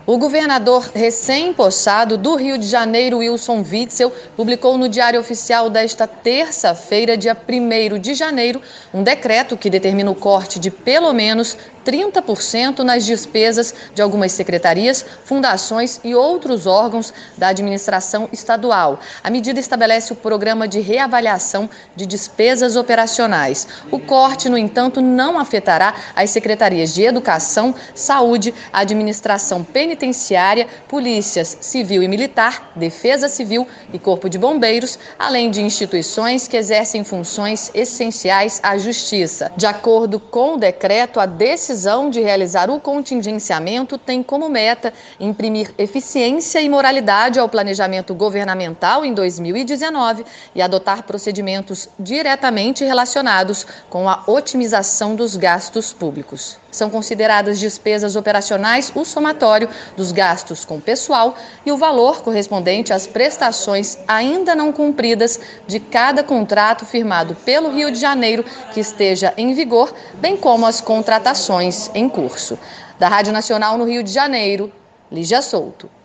O governador recém-possado do Rio de Janeiro, Wilson Witzel, publicou no Diário Oficial desta terça-feira, dia 1º de janeiro, um decreto que determina o corte de pelo menos 30% nas despesas de algumas secretarias, fundações e outros órgãos da administração estadual. A medida estabelece o programa de reavaliação de despesas operacionais. O corte, no entanto, não afetará as secretarias de Educação, Saúde, Administração Penitenciária, Polícias Civil e Militar, Defesa Civil e Corpo de Bombeiros, além de instituições que exercem funções essenciais à Justiça. De acordo com o decreto, a decisão de realizar o contingenciamento tem como meta imprimir eficiência e moralidade ao planejamento governamental em 2019 e adotar procedimentos diretamente relacionados com a otimização dos gastos públicos. São consideradas despesas operacionais o somatório dos gastos com pessoal e o valor correspondente às prestações ainda não cumpridas de cada contrato firmado pelo Rio de Janeiro que esteja em vigor, bem como as contratações em curso. Da Rádio Nacional no Rio de Janeiro, Lígia Souto.